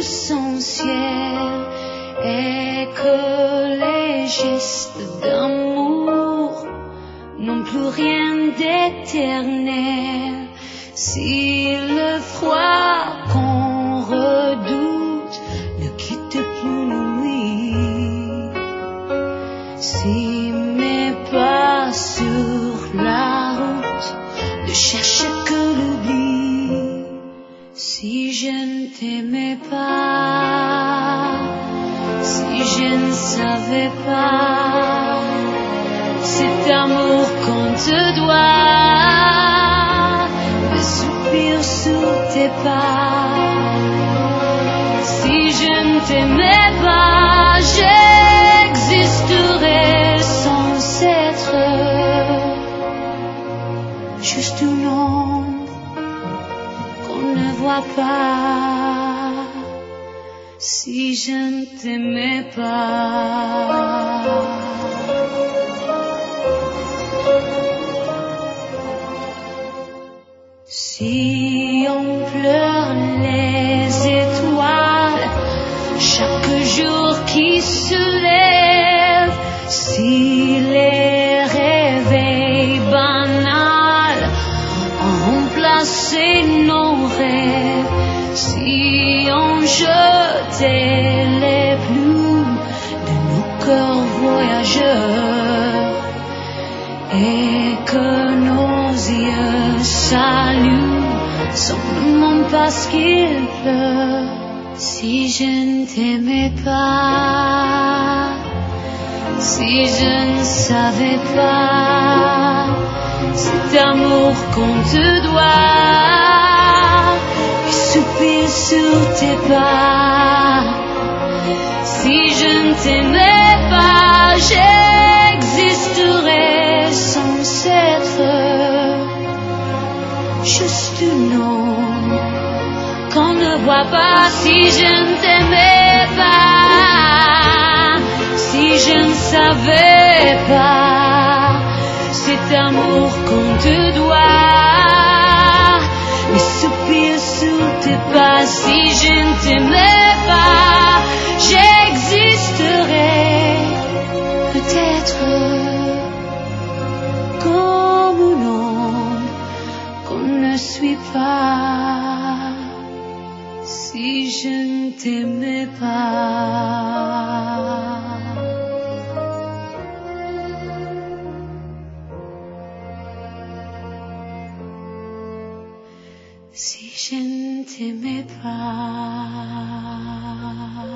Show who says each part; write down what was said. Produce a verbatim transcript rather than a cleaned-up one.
Speaker 1: son ciel et que les gestes d'amour n'ont plus rien d'éternel. Si le froid qu'on redoute ne quitte plus nos nuits, si mes pas sur la route ne cherchent que l'oubli, si je ne t'aimais pas, si je ne savais pas cet amour qu'on te doit, le soupir sous tes pas, si je ne t'aimais pas, j'existerais sans être juste une ombre qu'on ne voit pas, si je ne t'aimais pas. Si on pleure les étoiles chaque jour qui se lève, si les réveils banals ont remplacé nos rêves, si on jetait les plumes de nos cœurs voyageurs et que nos yeux saluent simplement parce qu'il pleut, si je ne t'aimais pas, si je ne savais pas cet amour qu'on te doit, les soupirs sur tes pas, si je ne t'aimais pas, j'existerais sans être juste une ombre qu'on ne voit pas, si je ne t'aimais pas, si je ne savais pas cet amour qu'on te doit, les soupirs sous tes pas, si je ne t'aimais pas, j'existerais peut-être comme une ombre qu'on ne suit pas, si je ne t'aimais pas. Si je ne t'aimais pas.